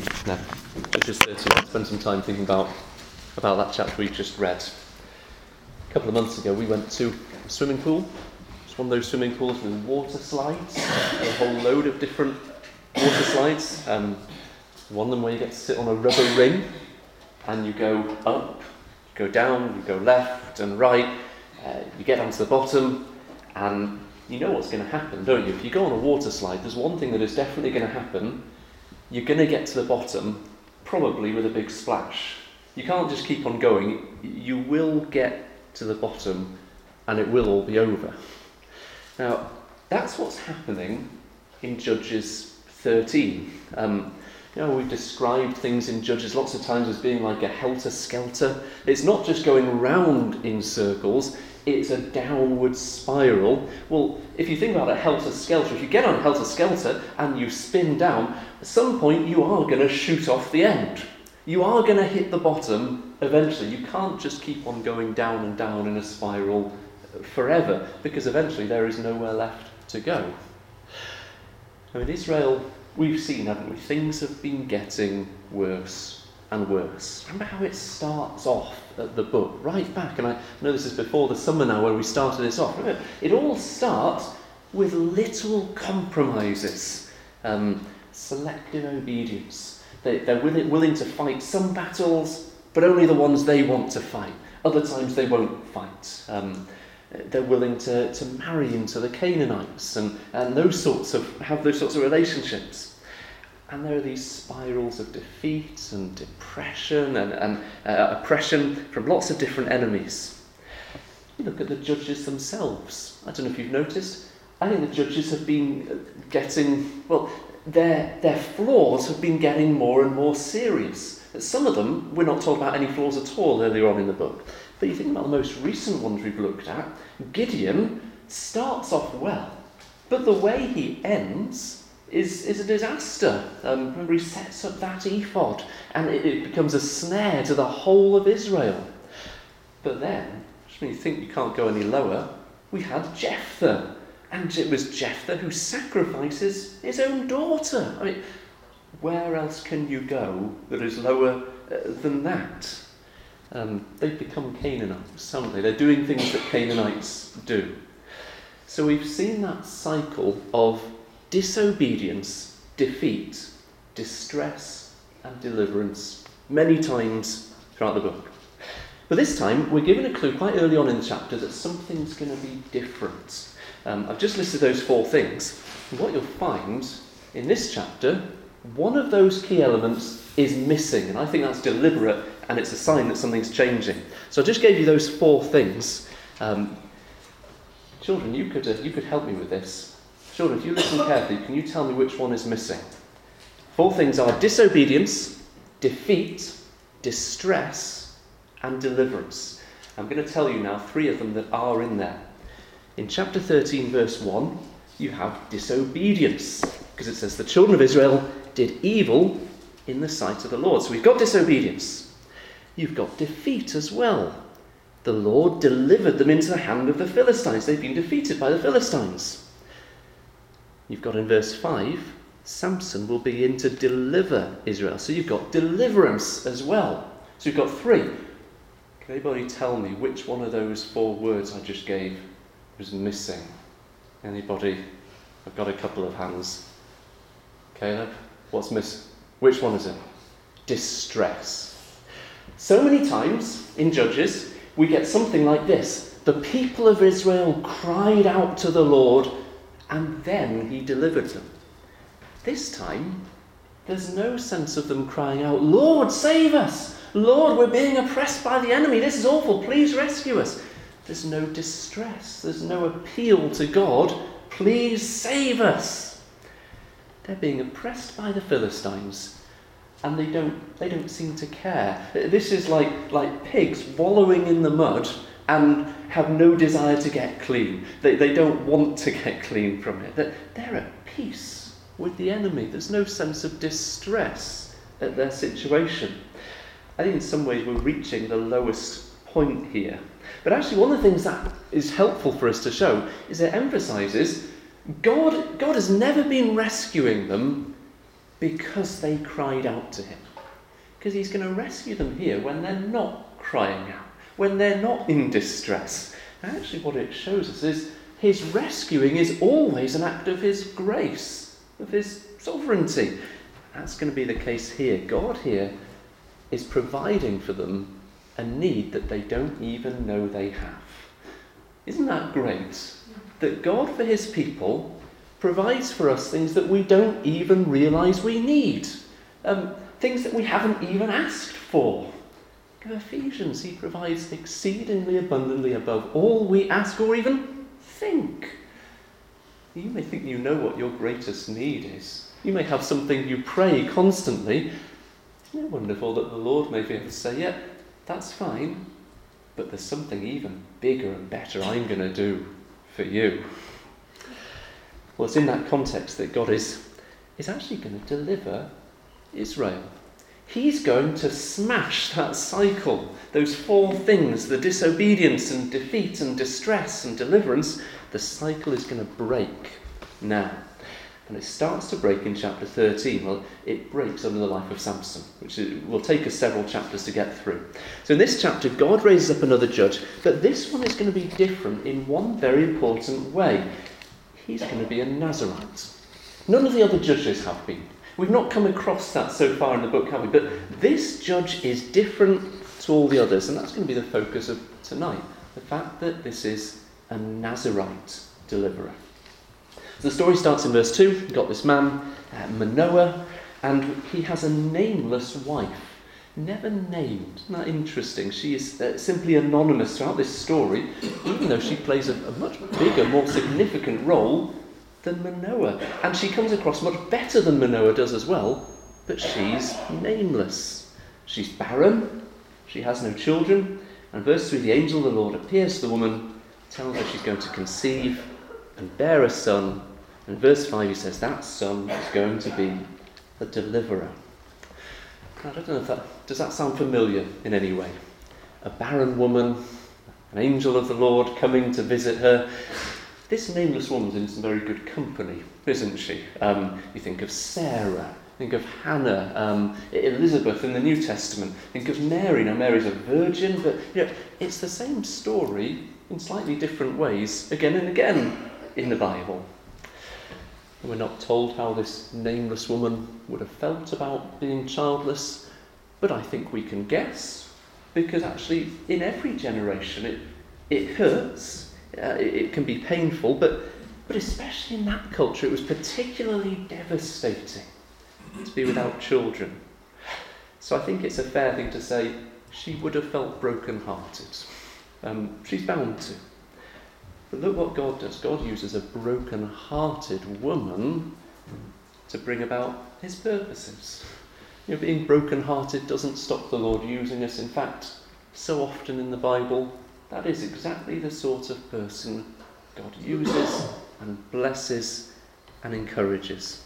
now. Judges 13. Spend some time thinking about that chapter we just read. A couple of months ago, we went to a swimming pool. It's one of those swimming pools with water slides, a whole load of different water slides. One of them where you get to sit on a rubber ring, and you go up, go down, you go left and right. You get down to the bottom, and you know what's going to happen, don't you? If you go on a water slide, there's one thing that is definitely going to happen. You're going to get to the bottom, probably with a big splash. You can't just keep on going. You will get to the bottom, and it will all be over. Now, that's what's happening in Judges 13. We've described things in Judges lots of times as being like a helter-skelter. It's not just going round in circles, it's a downward spiral. Well, if you think about a helter-skelter, if you get on a helter-skelter and you spin down, at some point you are going to shoot off the end. You are going to hit the bottom eventually. You can't just keep on going down and down in a spiral forever, because eventually there is nowhere left to go. Now, in Israel, we've seen, haven't we, things have been getting worse and worse. Remember how it starts off at the book, right back, and I know this is before the summer now where we started this off. Remember, it all starts with little compromises, selective obedience. They're willing to fight some battles, but only the ones they want to fight. Other times they won't fight. They're willing to marry into the Canaanites and have those sorts of relationships. And there are these spirals of defeat and depression and oppression from lots of different enemies. You look at the judges themselves. I don't know if you've noticed. I think the judges have been getting, their flaws have been getting more and more serious. Some of them, we're not told about any flaws at all earlier on in the book. But you think about the most recent ones we've looked at, Gideon starts off well, but the way he ends is a disaster. Remember, he sets up that ephod, and it becomes a snare to the whole of Israel. But then, just when you think you can't go any lower, we had Jephthah, and it was Jephthah who sacrifices his own daughter. I mean, where else can you go that is lower than that? They've become Canaanites, haven't they? They're doing things that Canaanites do. So we've seen that cycle of disobedience, defeat, distress, and deliverance many times throughout the book. But this time, we're given a clue quite early on in the chapter that something's going to be different. I've just listed those 4 things. And what you'll find in this chapter, one of those key elements is missing. And I think that's deliberate, and it's a sign that something's changing. So I just gave you those 4 things. Children, you could help me with this. Children, if you listen carefully, can you tell me which one is missing? 4 things are disobedience, defeat, distress, and deliverance. I'm going to tell you now 3 of them that are in there. In chapter 13, verse 1, you have disobedience, because it says the children of Israel did evil in the sight of the Lord. So we've got disobedience. You've got defeat as well. The Lord delivered them into the hand of the Philistines. They've been defeated by the Philistines. You've got in verse 5, Samson will begin to deliver Israel. So you've got deliverance as well. So you've got 3. Can anybody tell me which one of those 4 words I just gave was missing? Anybody? I've got a couple of hands. Caleb, what's missing? Which one is it? Distress. So many times in Judges, we get something like this. The people of Israel cried out to the Lord, and then he delivered them. This time, there's no sense of them crying out, Lord, save us! Lord, we're being oppressed by the enemy. This is awful. Please rescue us. There's no distress. There's no appeal to God. Please save us. They're being oppressed by the Philistines, and they don't seem to care. This is like pigs wallowing in the mud and have no desire to get clean. They don't want to get clean from it. They're at peace with the enemy. There's no sense of distress at their situation. I think in some ways we're reaching the lowest point here. But actually one of the things that is helpful for us to show is it emphasises God has never been rescuing them because they cried out to him. Because he's going to rescue them here when they're not crying out, when they're not in distress. And actually what it shows us is his rescuing is always an act of his grace, of his sovereignty. That's going to be the case here. God here is providing for them a need that they don't even know they have. Isn't that great? That God for his people provides for us things that we don't even realise we need. Things that we haven't even asked for. In Ephesians, he provides exceedingly abundantly above all we ask or even think. You may think you know what your greatest need is. You may have something you pray constantly. Isn't it wonderful that the Lord may be able to say, yeah, that's fine, but there's something even bigger and better I'm going to do for you. Well, it's in that context that God is actually going to deliver Israel. He's going to smash that cycle, those four things, the disobedience and defeat and distress and deliverance. The cycle is going to break now. And it starts to break in chapter 13. Well, it breaks under the life of Samson, which will take us several chapters to get through. So in this chapter, God raises up another judge, but this one is going to be different in one very important way. He's going to be a Nazirite. None of the other judges have been. We've not come across that so far in the book, have we? But this judge is different to all the others, and that's going to be the focus of tonight. The fact that this is a Nazirite deliverer. So the story starts in verse 2. You've got this man, Manoah, and he has a nameless wife. Never named. Isn't that interesting? She is simply anonymous throughout this story, even though she plays a much bigger, more significant role than Manoah. And she comes across much better than Manoah does as well, but she's nameless. She's barren, she has no children, and verse 3, the angel of the Lord appears to the woman, tells her she's going to conceive and bear a son, and verse 5 he says that son is going to be a deliverer. I don't know if does that sound familiar in any way? A barren woman, an angel of the Lord coming to visit her. This nameless woman's in some very good company, isn't she? You think of Sarah, think of Hannah, Elizabeth in the New Testament, think of Mary. Now Mary's a virgin, but it's the same story in slightly different ways, again and again in the Bible. And we're not told how this nameless woman would have felt about being childless, but I think we can guess, because actually in every generation it hurts. It can be painful, but especially in that culture, it was particularly devastating to be without children. So I think it's a fair thing to say she would have felt broken-hearted. She's bound to. But look what God does. God uses a broken-hearted woman to bring about his purposes. Being broken-hearted doesn't stop the Lord using us. In fact, so often in the Bible, that is exactly the sort of person God uses and blesses and encourages.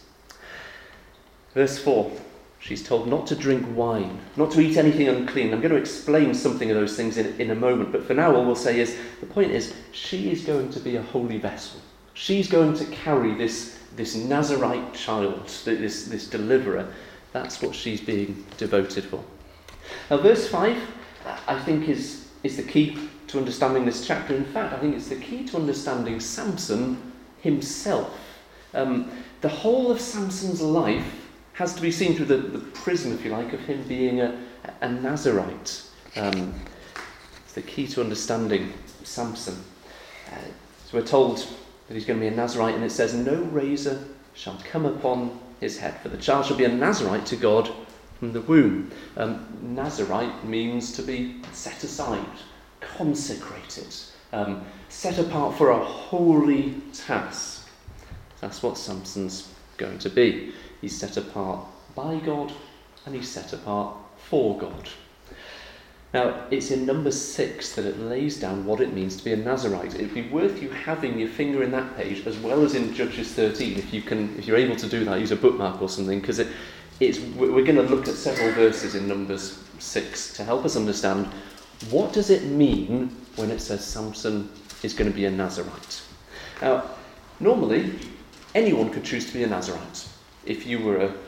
Verse 4, she's told not to drink wine, not to eat anything unclean. I'm going to explain something of those things in a moment, but for now all we'll say is, the point is, she is going to be a holy vessel. She's going to carry this Nazirite child, this deliverer. That's what she's being devoted for. Now verse 5, I think is the key to understanding this chapter. In fact, I think it's the key to understanding Samson himself. The whole of Samson's life has to be seen through the prism, if you like, of him being a Nazirite. It's the key to understanding Samson. So we're told that he's going to be a Nazirite, and it says, no razor shall come upon his head, for the child shall be a Nazirite to God from the womb. Nazirite means to be set aside, consecrated, set apart for a holy task. That's what Samson's going to be. He's set apart by God and he's set apart for God. Now, it's in Numbers 6 that it lays down what it means to be a Nazirite. It'd be worth you having your finger in that page as well as in Judges 13, if you're able to do that, use a bookmark or something, because we're going to look at several verses in Numbers 6 to help us understand what does it mean when it says Samson is going to be a Nazirite. Now, normally, anyone could choose to be a Nazirite. If you were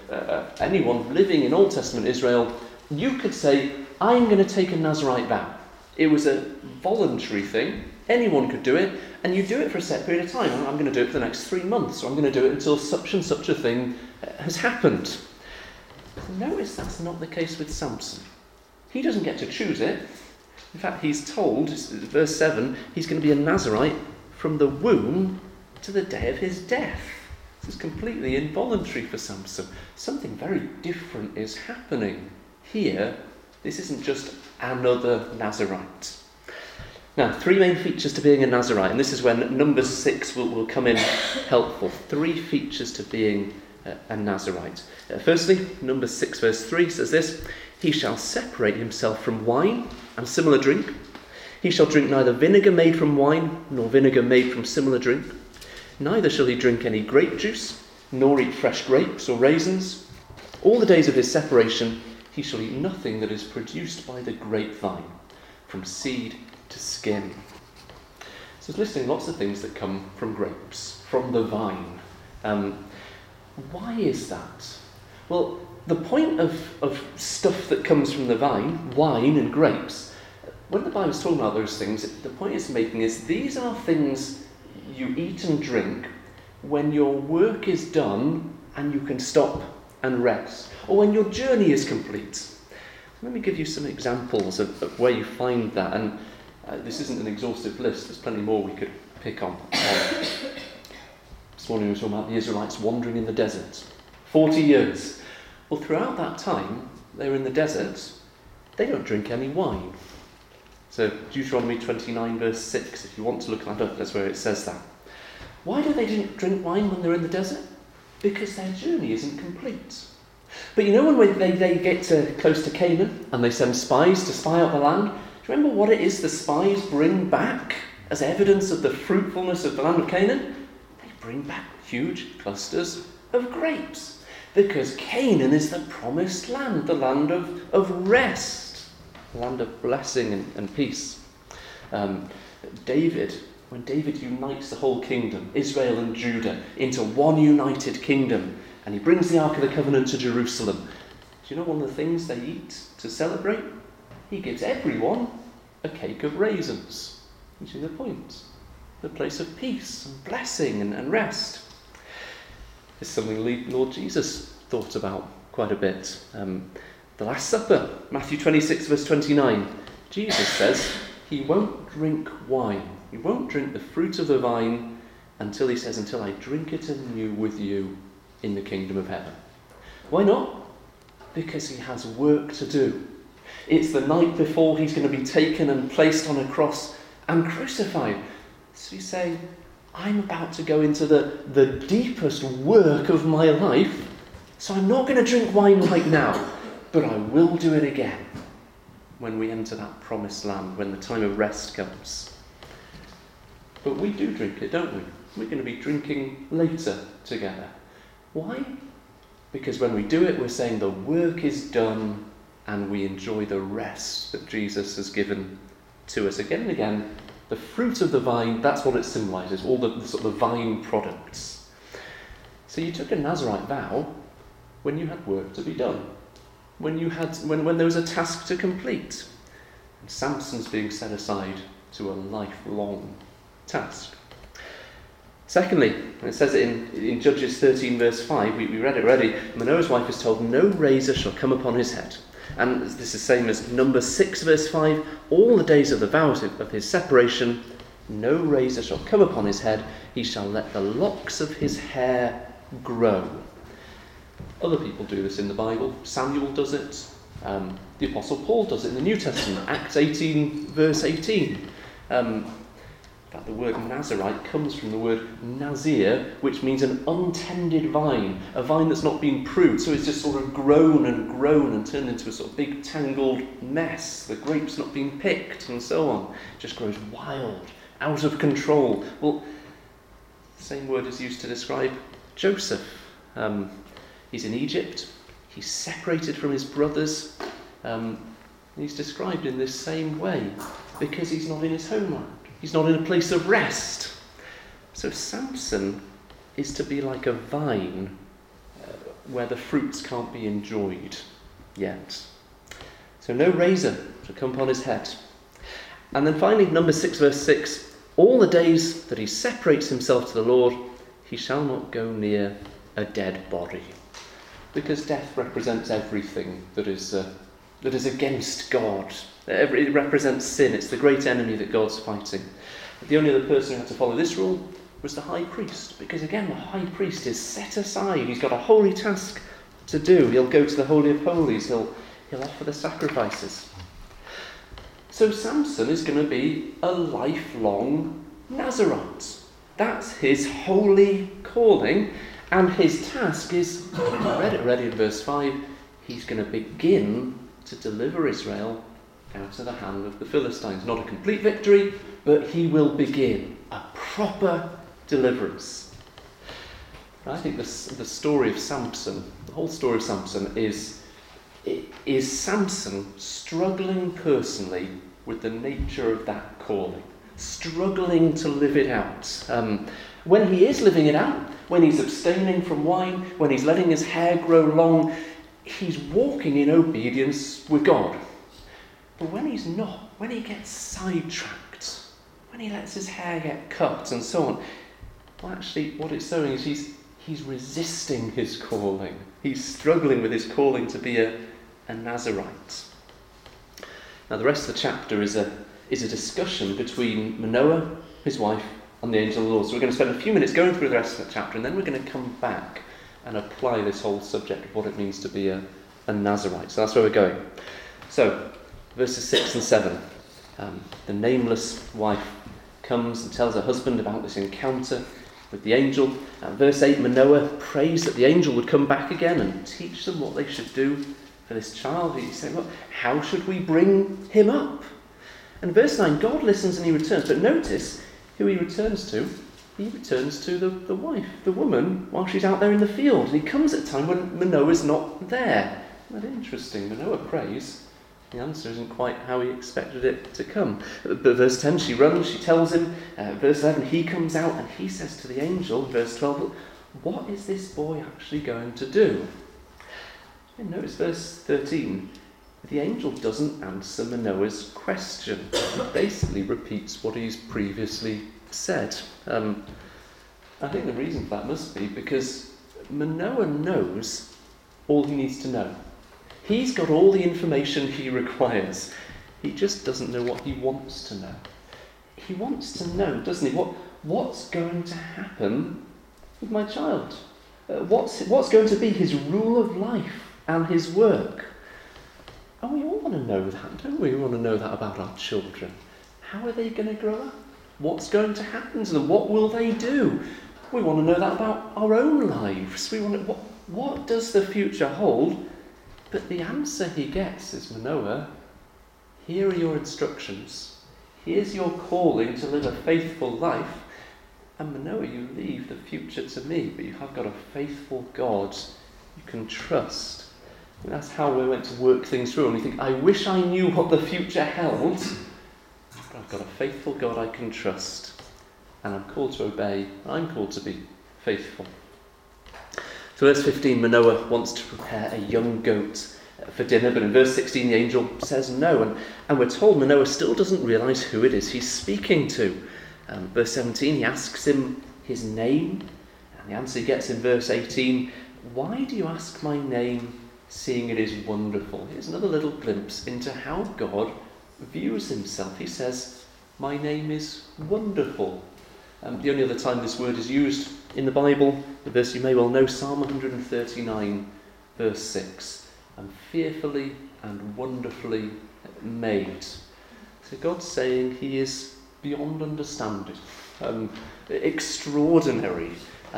anyone living in Old Testament Israel, you could say, I'm going to take a Nazirite vow. It was a voluntary thing. Anyone could do it, and you do it for a set period of time. I'm going to do it for the next 3 months, or I'm going to do it until such and such a thing has happened. Notice that's not the case with Samson. He doesn't get to choose it. In fact, he's told, verse 7, he's going to be a Nazirite from the womb to the day of his death. This is completely involuntary for Samson. Something very different is happening here. This isn't just another Nazirite. Now, 3 main features to being a Nazirite, and this is when number 6 will come in helpful. 3 features to being a Nazirite. Firstly, number 6 verse 3 says this: he shall separate himself from wine and similar drink. He shall drink neither vinegar made from wine, nor vinegar made from similar drink. Neither shall he drink any grape juice, nor eat fresh grapes or raisins. All the days of his separation he shall eat nothing that is produced by the grapevine, from seed to skin. So it's listing lots of things that come from grapes, from the vine. Why is that? Well, the point of stuff that comes from the vine, wine and grapes, when the Bible's talking about those things, the point it's making is these are things you eat and drink when your work is done and you can stop and rest, or when your journey is complete. Let me give you some examples of where you find that, and this isn't an exhaustive list, there's plenty more we could pick on. This morning we were talking about the Israelites wandering in the desert. 40 years. Well, throughout that time, they were in the desert, they don't drink any wine. So Deuteronomy 29 verse 6, if you want to look that up, that's where it says that. Why do they drink wine when they're in the desert? Because their journey isn't complete. But you know when they get close to Canaan and they send spies to spy out the land, do you remember what it is the spies bring back as evidence of the fruitfulness of the land of Canaan? They bring back huge clusters of grapes. Because Canaan is the promised land, the land of rest, the land of blessing and peace. When David unites the whole kingdom, Israel and Judah, into one united kingdom, and he brings the Ark of the Covenant to Jerusalem, do you know one of the things they eat to celebrate? He gives everyone a cake of raisins. You see the point? The place of peace and blessing and rest. It's something Lord Jesus thought about quite a bit. The Last Supper, Matthew 26 verse 29. Jesus says he won't drink wine. He won't drink the fruit of the vine until I drink it anew with you in the kingdom of heaven. Why not? Because he has work to do. It's the night before he's going to be taken and placed on a cross and crucified. So he's saying, I'm about to go into the deepest work of my life, so I'm not going to drink wine right now, but I will do it again when we enter that promised land, when the time of rest comes. But we do drink it, don't we? We're going to be drinking later together. Why? Because when we do it, we're saying the work is done and we enjoy the rest that Jesus has given to us. Again and again, the fruit of the vine, that's what it symbolises, all the sort of vine products. So you took a Nazirite vow when you had work to be done, when there was a task to complete. And Samson's being set aside to a lifelong task. Secondly, it says it in Judges 13 verse 5, we read it already, Manoah's wife is told, no razor shall come upon his head. And this is the same as number 6 verse 5, all the days of the vows of his separation, no razor shall come upon his head, he shall let the locks of his hair grow. Other people do this in the Bible. Samuel does it. The Apostle Paul does it in the New Testament, Acts 18 verse 18. In fact, the word Nazirite comes from the word Nazir, which means an untended vine, a vine that's not been pruned, so it's just sort of grown and turned into a sort of big tangled mess. The grapes not being picked and so on. It just grows wild, out of control. Well, the same word is used to describe Joseph. He's in Egypt. He's separated from his brothers. He's described in this same way because he's not in his homeland. He's not in a place of rest. So Samson is to be like a vine where the fruits can't be enjoyed yet. So no razor to come upon his head. And then finally, Numbers 6 verse 6, all the days that he separates himself to the Lord, he shall not go near a dead body. Because death represents everything that is against God. It represents sin. It's the great enemy that God's fighting. The only other person who had to follow this rule was the high priest. Because again, the high priest is set aside. He's got a holy task to do. He'll go to the Holy of Holies. He'll offer the sacrifices. So Samson is going to be a lifelong Nazarite. That's his holy calling. And his task is, we read it already in verse 5, he's going to begin to deliver Israel out of the hand of the Philistines. Not a complete victory, but he will begin a proper deliverance. I think the story of Samson, the whole story of Samson is Samson struggling personally with the nature of that calling, struggling to live it out. When he is living it out, when he's abstaining from wine, when he's letting his hair grow long, he's walking in obedience with God. But when he's not, when he gets sidetracked, when he lets his hair get cut and so on, well, actually what it's showing is he's resisting his calling. He's struggling with his calling to be a Nazarite. Now the rest of the chapter is a discussion between Manoah, his wife, and the angel of the Lord. So we're going to spend a few minutes going through the rest of the chapter, and then we're going to come back and apply this whole subject of what it means to be a Nazarite. So that's where we're going. So, verses 6 and 7. The nameless wife comes and tells her husband about this encounter with the angel. Verse 8, Manoah prays that the angel would come back again and teach them what they should do for this child. He's saying, well, how should we bring him up? And verse 9, God listens and he returns. But notice who he returns to. He returns to the wife, the woman, while she's out there in the field. And he comes at a time when Manoah's not there. Isn't that interesting? Manoah prays. The answer isn't quite how he expected it to come. But verse 10, she runs, she tells him. Verse 11, he comes out and he says to the angel, verse 12, what is this boy actually going to do? And notice verse 13. The angel doesn't answer Manoah's question. He basically repeats what he's previously said. I think the reason for that must be because Manoah knows all he needs to know. He's got all the information he requires. He just doesn't know what he wants to know. He wants to know, doesn't he, what's going to happen with my child? What's going to be his rule of life and his work? And we all want to know that, don't we? We want to know that about our children. How are they going to grow up? What's going to happen to them? What will they do? We want to know that about our own lives. We want to, what does the future hold? But the answer he gets is, Manoah, here are your instructions. Here's your calling to live a faithful life. And Manoah, you leave the future to me, but you have got a faithful God you can trust. And that's how we're meant to work things through. And we think, I wish I knew what the future held, but I've got a faithful God I can trust. And I'm called to obey. I'm called to be faithful. So verse 15, Manoah wants to prepare a young goat for dinner. But in verse 16, the angel says no. And we're told Manoah still doesn't realise who it is he's speaking to. Verse 17, he asks him his name. And the answer he gets in verse 18, why do you ask my name, seeing it is wonderful? Here's another little glimpse into how God views himself. He says, my name is wonderful. The only other time this word is used in the Bible, the verse you may well know, Psalm 139, verse 6. I'm fearfully and wonderfully made. So God's saying he is beyond understanding, extraordinary.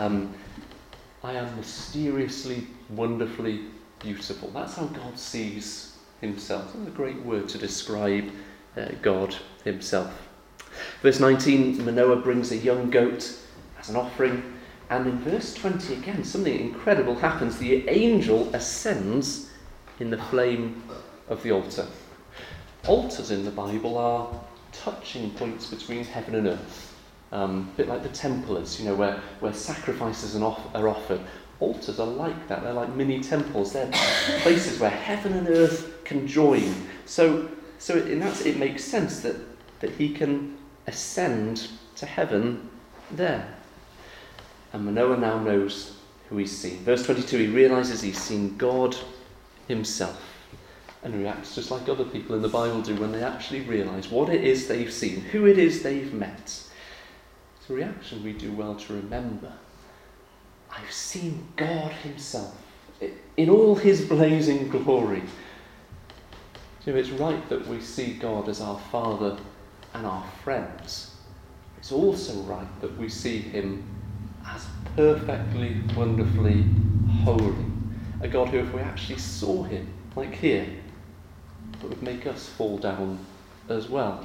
I am mysteriously, wonderfully beautiful. That's how God sees himself. That's a great word to describe God himself. Verse 19, Manoah brings a young goat as an offering. And in verse 20 again, something incredible happens. The angel ascends in the flame of the altar. Altars in the Bible are touching points between heaven and earth. A bit like the temple is, where sacrifices are offered. altars are like that. They're like mini temples. They're places where heaven and earth can join. So in that, it makes sense that he can ascend to heaven there. And Manoah now knows who he's seen. Verse 22, he realises he's seen God himself, and reacts just like other people in the Bible do when they actually realise what it is they've seen, who it is they've met. It's a reaction we do well to remember. I've seen God himself in all his blazing glory. It's right that we see God as our Father and our friends. It's also right that we see him as perfectly, wonderfully holy. A God who, if we actually saw him, like here, it would make us fall down as well.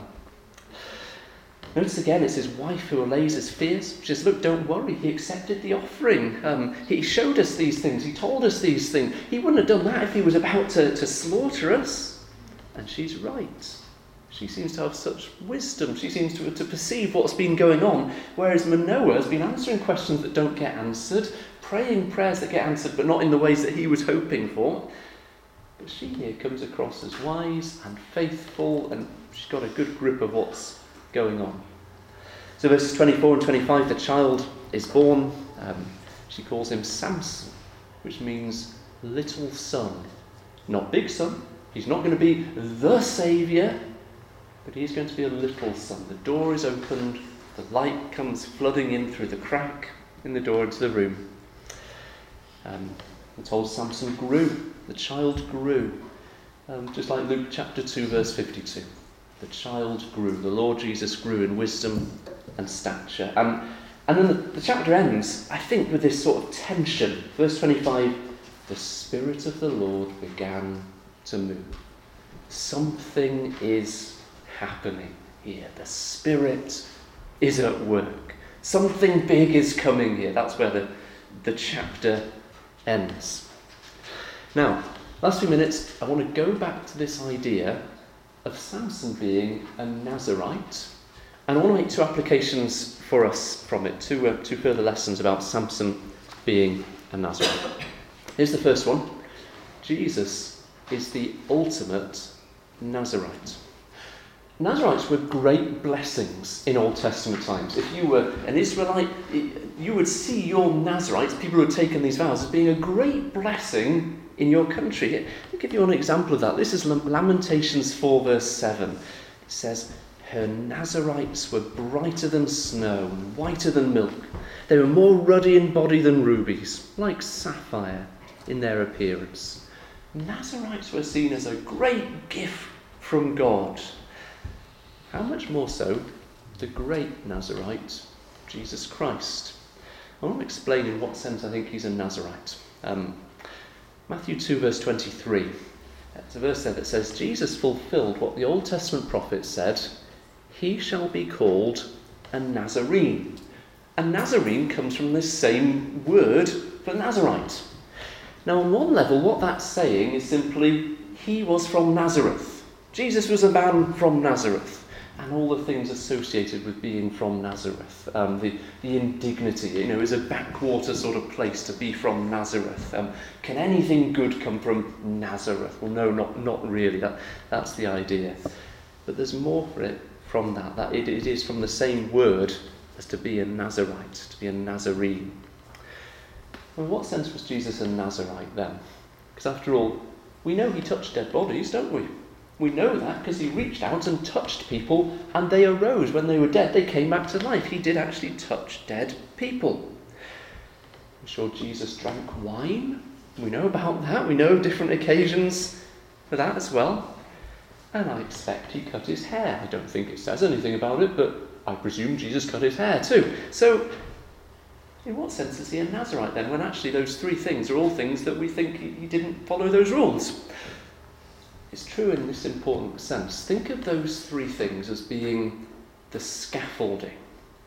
Notice again, it's his wife who allays his fears. She says, look, don't worry, he accepted the offering. He showed us these things, he told us these things. He wouldn't have done that if he was about to slaughter us. And she's right. She seems to have such wisdom. She seems to perceive what's been going on, whereas Manoah has been answering questions that don't get answered, praying prayers that get answered, but not in the ways that he was hoping for. But she here comes across as wise and faithful, and she's got a good grip of what's going on. So verses 24 and 25, the child is born. She calls him Samson, which means little son. Not big son. He's not going to be the saviour, but he's going to be a little son. The door is opened, the light comes flooding in through the crack in the door into the room. We're told Samson grew, the child grew, just like Luke chapter 2 verse 52. The child grew, the Lord Jesus grew in wisdom and stature. And then the chapter ends, I think, with this sort of tension. Verse 25, the Spirit of the Lord began to move. Something is happening here. The Spirit is at work. Something big is coming here. That's where the chapter ends. Now, last few minutes, I want to go back to this idea of Samson being a Nazirite, and I want to make two applications for us from it, two further lessons about Samson being a Nazirite. Here's the first one. Jesus is the ultimate Nazirite. Nazirites were great blessings in Old Testament times. If you were an Israelite, you would see your Nazirites, people who had taken these vows, as being a great blessing in your country. I'll give you an example of that. This is Lamentations 4 verse 7. It says, her Nazirites were brighter than snow and whiter than milk. They were more ruddy in body than rubies, like sapphire in their appearance. Nazirites were seen as a great gift from God. How much more so the great Nazirite, Jesus Christ? I want to explain in what sense I think he's a Nazirite. Matthew 2 verse 23. It's a verse there that says, Jesus fulfilled what the Old Testament prophet said, he shall be called a Nazarene. A Nazarene comes from this same word for Nazirite. Now on one level, what that's saying is simply, he was from Nazareth. Jesus was a man from Nazareth. And all the things associated with being from Nazareth. The indignity, is a backwater sort of place to be from Nazareth. Can anything good come from Nazareth? Well, no, not really. That's the idea. But there's more for it from that it is from the same word as to be a Nazirite, to be a Nazarene. Well, in what sense was Jesus a Nazirite then? Because after all, we know he touched dead bodies, don't we? We know that because he reached out and touched people and they arose when they were dead. They came back to life. He did actually touch dead people. I'm sure Jesus drank wine. We know about that. We know different occasions for that as well. And I expect he cut his hair. I don't think it says anything about it, but I presume Jesus cut his hair too. So, in what sense is he a Nazirite then, when actually those three things are all things that we think he didn't follow those rules? It's true in this important sense. Think of those three things as being the scaffolding.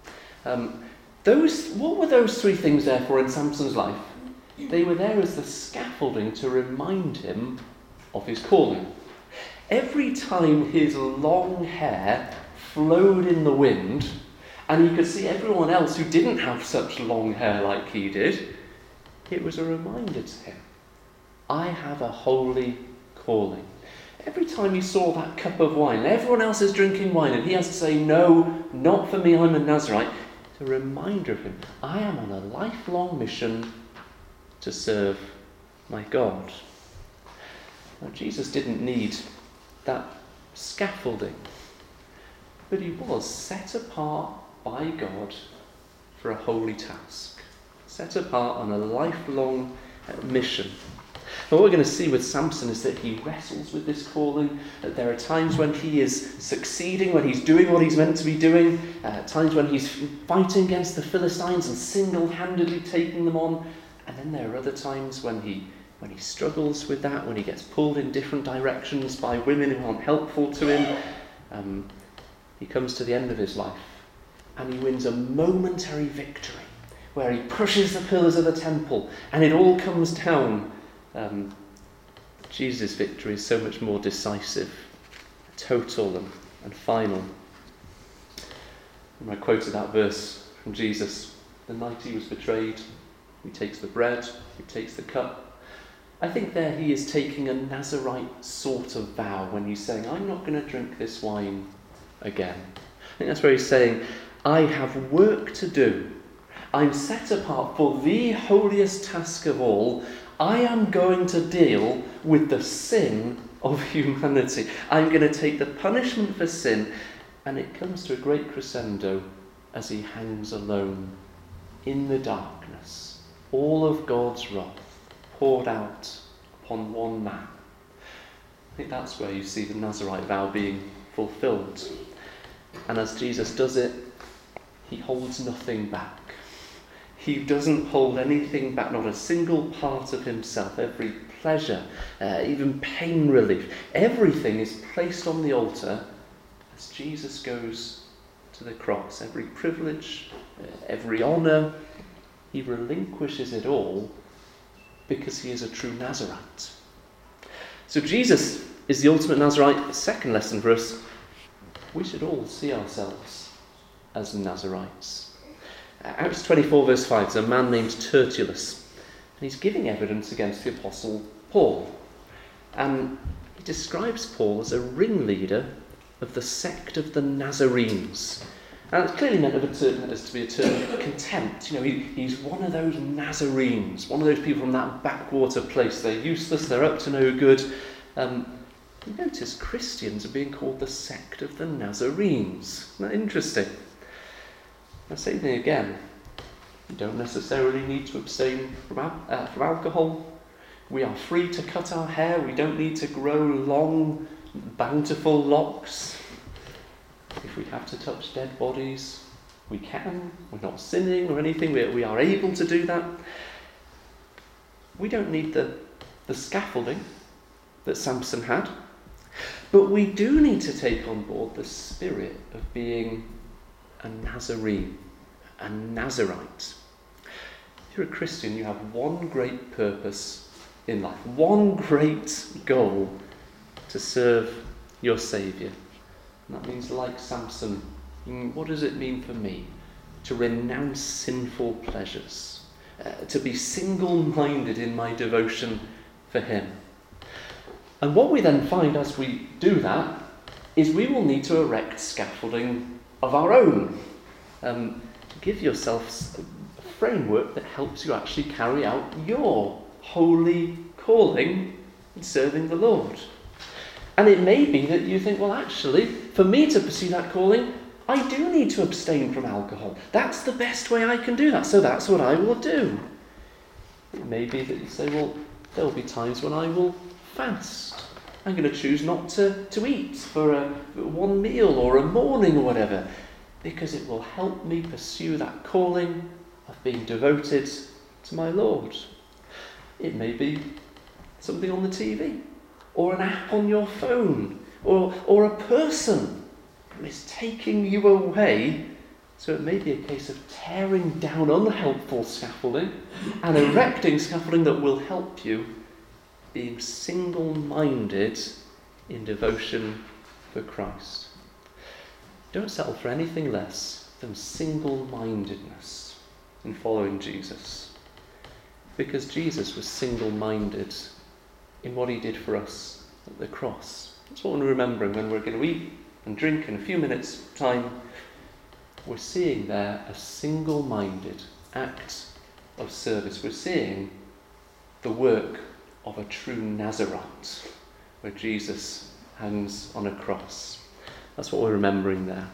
What were those three things there for in Samson's life? They were there as the scaffolding to remind him of his calling. Every time his long hair flowed in the wind, and he could see everyone else who didn't have such long hair like he did, It was a reminder to him, I have a holy calling. Every time he saw that cup of wine, everyone else is drinking wine, and he has to say, no, not for me, I'm a Nazarite. It's a reminder of him, I am on a lifelong mission to serve my God. Now, Jesus didn't need that scaffolding, but he was set apart by God for a holy task, set apart on a lifelong mission. And what we're going to see with Samson is that he wrestles with this calling, that there are times when he is succeeding, when he's doing what he's meant to be doing, times when he's fighting against the Philistines and single-handedly taking them on, and then there are other times when he struggles with that, when he gets pulled in different directions by women who aren't helpful to him. He comes to the end of his life and he wins a momentary victory where he pushes the pillars of the temple and it all comes down. Jesus' victory is so much more decisive, total and final. And I quoted that verse from Jesus. The night he was betrayed, he takes the bread, he takes the cup. I think there he is taking a Nazarite sort of vow when he's saying, I'm not going to drink this wine again. I think that's where he's saying, I have work to do. I'm set apart for the holiest task of all. I am going to deal with the sin of humanity. I'm going to take the punishment for sin. And it comes to a great crescendo as he hangs alone in the darkness. All of God's wrath poured out upon one man. I think that's where you see the Nazarite vow being fulfilled. And as Jesus does it, he holds nothing back. He doesn't hold anything back, not a single part of himself. Every pleasure, even pain relief, everything is placed on the altar as Jesus goes to the cross. Every privilege, every honour, he relinquishes it all because he is a true Nazarite. So Jesus is the ultimate Nazarite. Second lesson for us, we should all see ourselves as Nazarites. Acts 24 verse 5, there's a man named Tertullus, and he's giving evidence against the Apostle Paul. And he describes Paul as a ringleader of the sect of the Nazarenes. And it's clearly meant as to be a term of contempt. You know, he's one of those Nazarenes, one of those people from that backwater place. They're useless, they're up to no good. Notice Christians are being called the sect of the Nazarenes. Isn't that interesting? Now, same thing again. You don't necessarily need to abstain from alcohol. We are free to cut our hair. We don't need to grow long, bountiful locks. If we have to touch dead bodies, we can. We're not sinning or anything. We are able to do that. We don't need the scaffolding that Samson had. But we do need to take on board the spirit of being a Nazarene, a Nazarite. If you're a Christian, you have one great purpose in life, one great goal: to serve your Saviour. And that means, like Samson, what does it mean for me? To renounce sinful pleasures, to be single-minded in my devotion for him. And what we then find as we do that is we will need to erect scaffolding of our own. Give yourself a framework that helps you actually carry out your holy calling in serving the Lord. And it may be that you think, well, actually, for me to pursue that calling, I do need to abstain from alcohol. That's the best way I can do that, so that's what I will do. It may be that you say, well, there will be times when I will fast. I'm going to choose not to eat for one meal or a morning or whatever, because it will help me pursue that calling of being devoted to my Lord. It may be something on the TV, or an app on your phone, or a person who is taking you away. So it may be a case of tearing down unhelpful scaffolding and erecting scaffolding that will help you being single-minded in devotion for Christ. Don't settle for anything less than single-mindedness in following Jesus. because Jesus was single-minded in what he did for us at the cross. That's what we're remembering when we're going to eat and drink in a few minutes' time. We're seeing there a single-minded act of service. We're seeing the work of a true Nazarite, where Jesus hangs on a cross. That's what we're remembering there.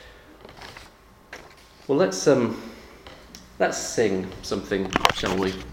Well, let's sing something, shall we?